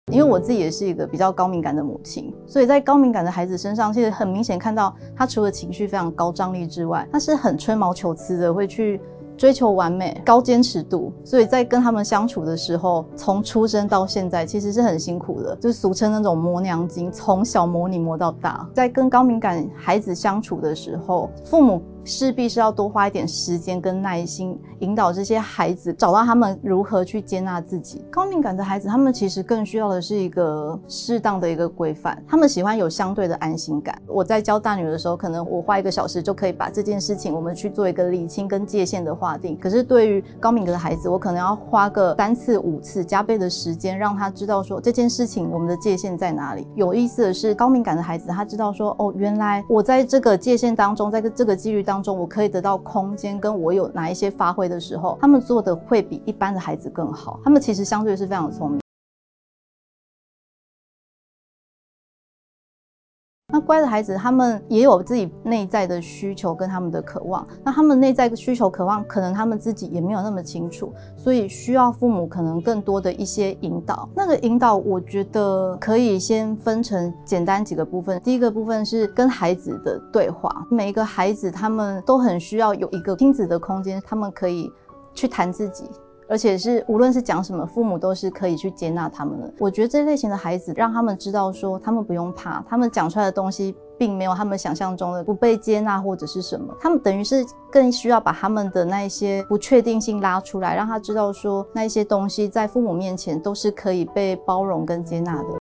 因为我自己也是一个比较高敏感的母亲，所以在高敏感的孩子身上，其实很明显看到他除了情绪非常高张力之外，他是很吹毛求疵的，会去追求完美、高坚持度，所以在跟他们相处的时候，从出生到现在其实是很辛苦的，就是俗称那种磨娘精，从小磨你磨到大。在跟高敏感孩子相处的时候，父母势必是要多花一点时间跟耐心，引导这些孩子找到他们如何去接纳自己。高敏感的孩子，他们其实更需要的是一个适当的一个规范，他们喜欢有相对的安心感。我在教大女的时候，可能我花1个小时就可以把这件事情我们去做一个理清跟界限的划定，可是对于高敏感的孩子，我可能要花个3次5次加倍的时间，让他知道说这件事情我们的界限在哪里。有意思的是，高敏感的孩子他知道说，哦，原来我在这个界限当中，在这个纪律当中，我可以得到空间，跟我有哪一些发挥的时候，他们做的会比一般的孩子更好。他们其实相对是非常聪明。那乖的孩子，他们也有自己内在的需求跟他们的渴望。那他们内在的需求、渴望，可能他们自己也没有那么清楚，所以需要父母可能更多的一些引导。那个引导，我觉得可以先分成简单几个部分。第一个部分是跟孩子的对话。每一个孩子，他们都很需要有一个亲子的空间，他们可以去谈自己。而且是无论是讲什么，父母都是可以去接纳他们的。我觉得这类型的孩子，让他们知道说，他们不用怕，他们讲出来的东西并没有他们想象中的不被接纳或者是什么。他们等于是更需要把他们的那一些不确定性拉出来，让他知道说，那一些东西在父母面前都是可以被包容跟接纳的。